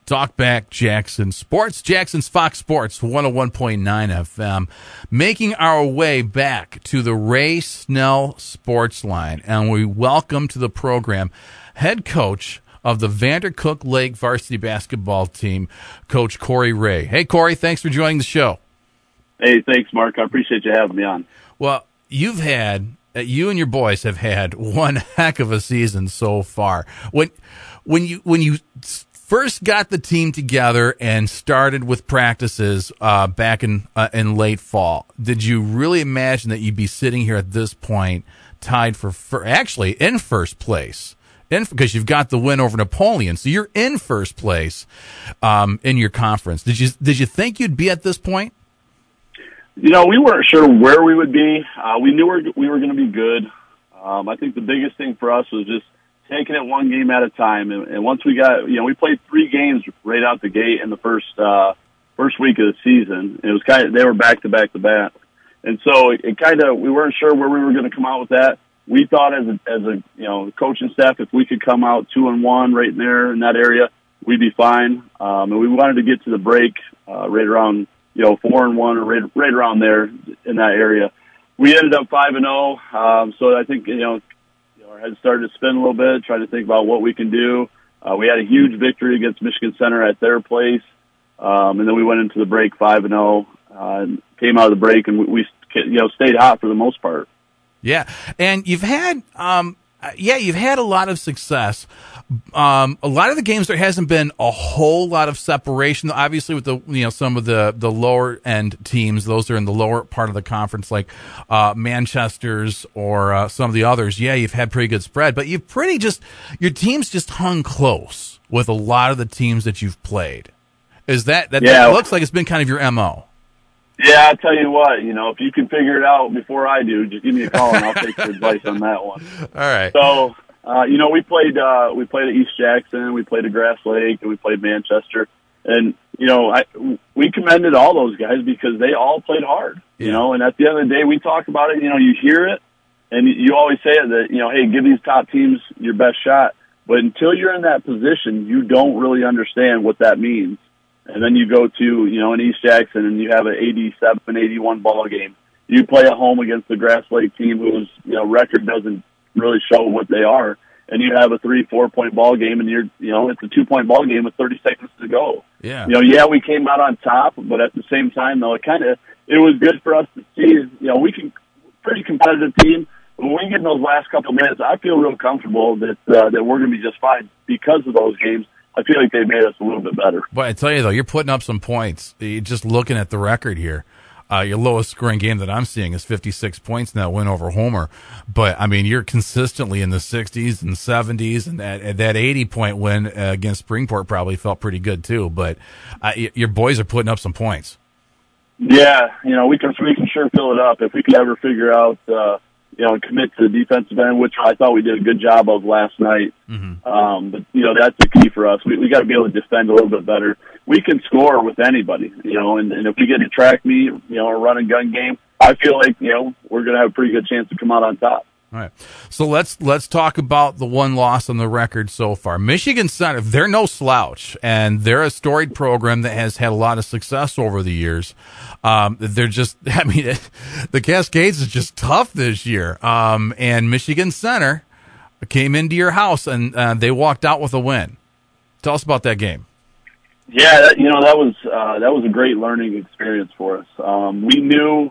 Talkback Jackson Sports, Jackson's Fox Sports 101.9 FM, making our way back to the Ray Snell Sports Line. And we welcome to the program head coach of the Vandercook Lake varsity basketball team, Coach Corey Ray. Hey, Corey, thanks for joining the show. Hey, thanks, Mark. I appreciate you having me on. Well, you and your boys have had one heck of a season so far. When you first got the team together and started with practices back in late fall, did you really imagine that you'd be sitting here at this point tied actually in first place? Because you've got the win over Napoleon, so you're in first place in your conference. Did you think you'd be at this point? We weren't sure where we would be. We knew we were going to be good. I think the biggest thing for us was just taking it one game at a time. And once we got, we played 3 games right out the gate in the first week of the season. It was they were back to back to back. And so we weren't sure where we were going to come out with that. We thought as a coaching staff, if we could come out 2-1 right there in that area, we'd be fine. And we wanted to get to the break right around 4-1 or right around there in that area. We ended up 5-0. So I think our heads started to spin a little bit, trying to think about what we can do. We had a huge victory against Michigan Center at their place, and then we went into the break 5-0. And came out of the break, and we stayed hot for the most part. Yeah, and you've had a lot of success. A lot of the games there hasn't been a whole lot of separation. Obviously, with the some of the lower end teams, those are in the lower part of the conference, like Manchester's or some of the others. Yeah, you've had pretty good spread, but your team's just hung close with a lot of the teams that you've played. That looks like it's been kind of your MO? Yeah, I'll tell you what, if you can figure it out before I do, just give me a call and I'll take your advice on that one. All right. So, we played at East Jackson, we played at Grass Lake, and we played Manchester. And, we commended all those guys because they all played hard, and at the end of the day, we talk about it, you hear it, and you always say it that, hey, give these top teams your best shot. But until you're in that position, you don't really understand what that means. And then you go to, in East Jackson and you have an 87-81 ball game. You play at home against the Grass Lake team whose, record doesn't really show what they are. And you have a 3-4 point ball game and it's a 2-point ball game with 30 seconds to go. Yeah. We came out on top, but at the same time though, it was good for us to see, we can, pretty competitive team. When we get in those last couple of minutes, I feel real comfortable that we're going to be just fine because of those games. I feel like they made us a little bit better. But I tell you, though, you're putting up some points. You're just looking at the record here. Your lowest scoring game that I'm seeing is 56 points in that win over Homer. But, you're consistently in the 60s and 70s, and that 80-point win against Springport probably felt pretty good, too. But your boys are putting up some points. Yeah, we can sure fill it up if we can ever figure out commit to the defensive end, which I thought we did a good job of last night. Mm-hmm. But, that's the key for us. We got to be able to defend a little bit better. We can score with anybody, and if we get a track meet, a run and gun game, I feel like, we're going to have a pretty good chance to come out on top. All right. So let's talk about the one loss on the record so far. Michigan Center, they're no slouch, and they're a storied program that has had a lot of success over the years. They're just, the Cascades is just tough this year. And Michigan Center came into your house and they walked out with a win. Tell us about that game. Yeah, that was a great learning experience for us. We knew,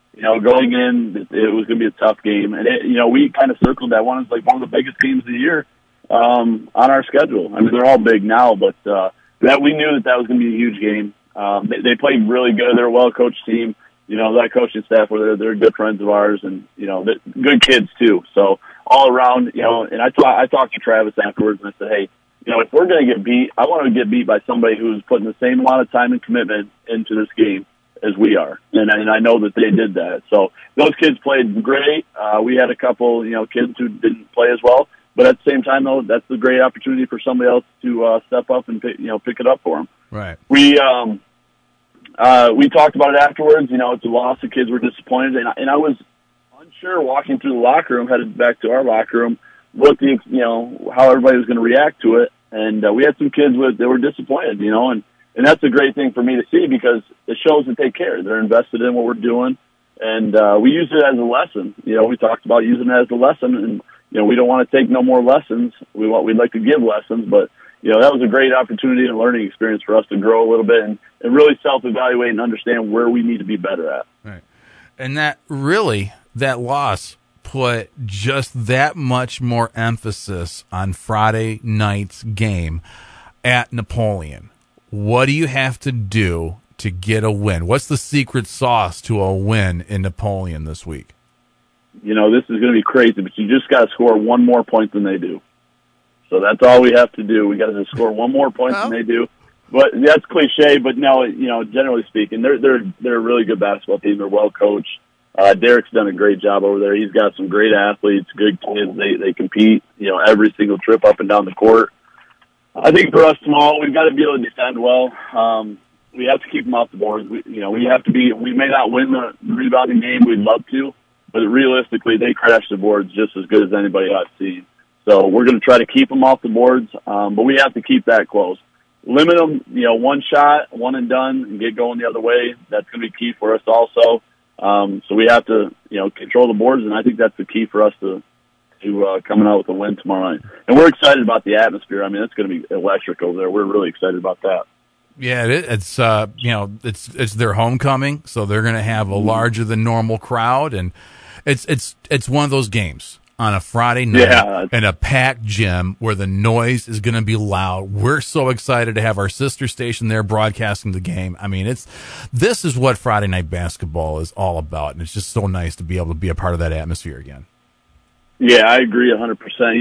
going in, it was going to be a tough game. And, we kind of circled that one as like one of the biggest games of the year on our schedule. They're all big now, but that we knew that was going to be a huge game. They played really good. They're a well-coached team. That coaching staff, they're good friends of ours and, good kids too. So all around, and I talked to Travis afterwards and I said, hey, if we're going to get beat, I want to get beat by somebody who's putting the same amount of time and commitment into this game as we are. And I know that they did that. So those kids played great. We had a couple, kids who didn't play as well. But at the same time, though, that's a great opportunity for somebody else to step up and pick it up for them. Right. We talked about it afterwards. It's a loss. The kids were disappointed, and I was unsure walking through the locker room, headed back to our locker room, how everybody was going to react to it. And we had some kids that were disappointed, and that's a great thing for me to see because it shows that they care. They're invested in what we're doing, and we use it as a lesson. We talked about using it as a lesson, and we don't want to take no more lessons. We'd like to give lessons, but that was a great opportunity and learning experience for us to grow a little bit and really self-evaluate and understand where we need to be better at. Right, and that loss put just that much more emphasis on Friday night's game at Napoleon. What do you have to do to get a win? What's the secret sauce to a win in Napoleon this week? This is going to be crazy, but you just got to score one more point than they do. So that's all we have to do. We got to score one more point than they do. But that's cliche, but no, generally speaking, they're a really good basketball team. They're well coached. Derek's done a great job over there. He's got some great athletes, good kids. They compete, every single trip up and down the court. I think for us small, we've got to be able to defend well. We have to keep them off the boards. We may not win the rebounding game. We'd love to, but realistically, they crash the boards just as good as anybody I've seen. So we're going to try to keep them off the boards, but we have to keep that close. Limit them, one shot, one and done, and get going the other way. That's going to be key for us also. So we have to, control the boards, and I think that's the key for us to coming out with a win tomorrow night. And we're excited about the atmosphere. I mean, it's going to be electric over there. We're really excited about that. Yeah, it's their homecoming, so they're going to have a larger than normal crowd, and it's one of those games on a Friday night in a packed gym where the noise is going to be loud. We're so excited to have our sister station there broadcasting the game. I mean, this is what Friday night basketball is all about, and it's just so nice to be able to be a part of that atmosphere again. Yeah, I agree 100%.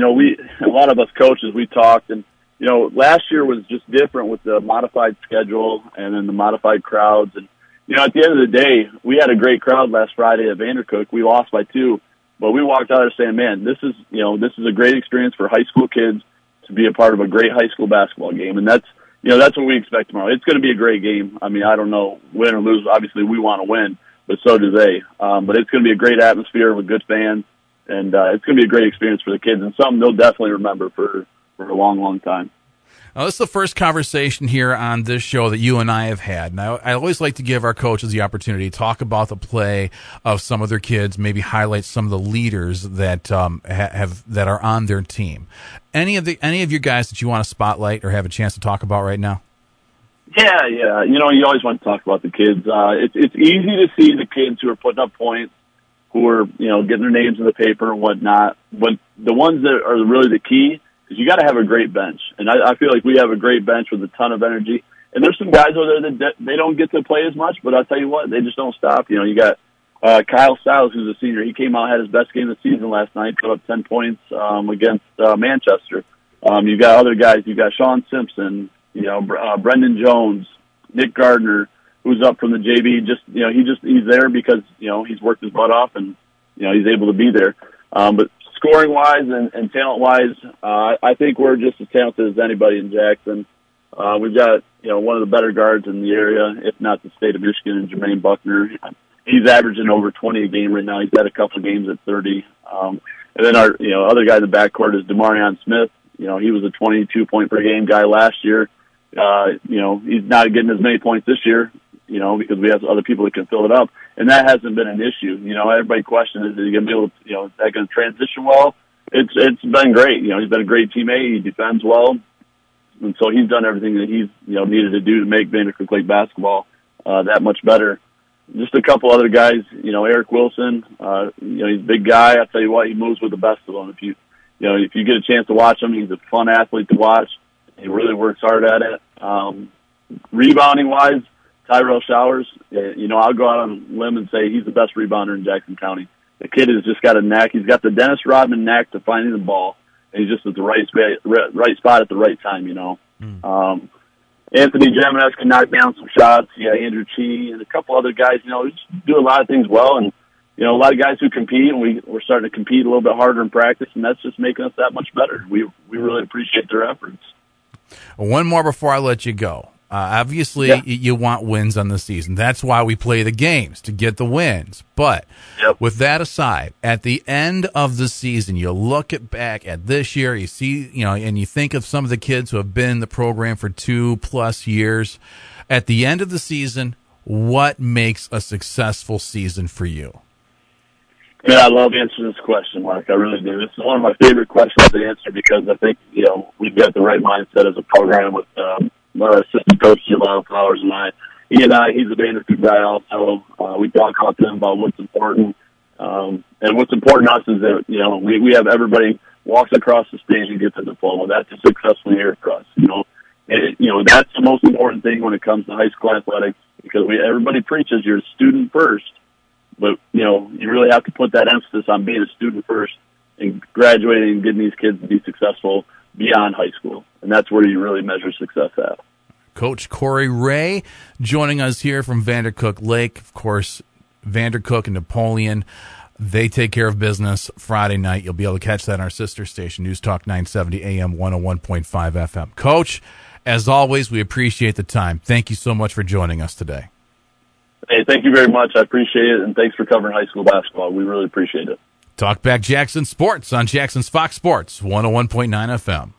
A lot of us coaches, we talked, and last year was just different with the modified schedule and then the modified crowds. And at the end of the day, we had a great crowd last Friday at Vandercook. We lost by 2. But we walked out there saying, man, this is a great experience for high school kids to be a part of a great high school basketball game. And that's what we expect tomorrow. It's going to be a great game. I mean, I don't know, win or lose. Obviously, we want to win, but so do they. But it's going to be a great atmosphere with good fans, and it's going to be a great experience for the kids and something they'll definitely remember for a long, long time. Now, this is the first conversation here on this show that you and I have had. Now, I always like to give our coaches the opportunity to talk about the play of some of their kids, maybe highlight some of the leaders that that are on their team. Any of your guys that you want to spotlight or have a chance to talk about right now? Yeah. You always want to talk about the kids. It's easy to see the kids who are putting up points, who are getting their names in the paper and whatnot. But the ones that are really the key. Because you got to have a great bench, and I feel like we have a great bench with a ton of energy. And there's some guys over there that they don't get to play as much, but I'll tell you what, they just don't stop. You got Kyle Stiles, who's a senior. He came out, had his best game of the season last night, put up 10 points against Manchester. You got other guys. You got Sean Simpson, Brendan Jones, Nick Gardner, who's up from the JV. He's there because he's worked his butt off and he's able to be there. But scoring-wise and talent-wise, I think we're just as talented as anybody in Jackson. We've got, one of the better guards in the area, if not the state of Michigan, and Jermaine Buckner. He's averaging over 20 a game right now. He's had a couple of games at 30. And then our, other guy in the backcourt is Demarion Smith. He was a 22-point-per-game guy last year. He's not getting as many points this year, because we have other people that can fill it up. And that hasn't been an issue. Everybody questions, is he going to be able to, is that going to transition well? It's been great. He's been a great teammate. He defends well. And so he's done everything that he's, needed to do to make Vandercook Lake basketball that much better. Just a couple other guys, Eric Wilson, he's a big guy. I tell you what, he moves with the best of them. If you get a chance to watch him, he's a fun athlete to watch. He really works hard at it. Rebounding wise, Tyrell Showers, I'll go out on a limb and say he's the best rebounder in Jackson County. The kid has just got a knack. He's got the Dennis Rodman knack to finding the ball, and he's just at the right spot at the right time, Anthony Jaminas can knock down some shots. Yeah, Andrew Chi and a couple other guys, just do a lot of things well. And, a lot of guys who compete, and we're starting to compete a little bit harder in practice, and that's just making us that much better. We really appreciate their efforts. One more before I let you go. Obviously, you want wins on the season. That's why we play the games, to get the wins. But with that aside, at the end of the season, you look back at this year, you see, and you think of some of the kids who have been in the program for 2+ years. At the end of the season, what makes a successful season for you? Man, I love answering this question, Mark. I really do. This is one of my favorite questions to answer because I think, we've got the right mindset as a program with our assistant coach, Jalal Flowers, and I. He's a Vandercook guy also. We talk about them about what's important. And what's important to us is that, we have everybody walks across the stage and gets a diploma. That's a successful year for us. That's the most important thing when it comes to high school athletics because everybody preaches you're a student first. But, you really have to put that emphasis on being a student first and graduating and getting these kids to be successful beyond high school. And that's where you really measure success at. Coach Corey Ray joining us here from Vandercook Lake. Of course, Vandercook and Napoleon, they take care of business Friday night. You'll be able to catch that on our sister station, News Talk 970 AM 101.5 FM. Coach, as always, we appreciate the time. Thank you so much for joining us today. Hey, thank you very much. I appreciate it, and thanks for covering high school basketball. We really appreciate it. Talk Back Jackson Sports on Jackson's Fox Sports 101.9 FM.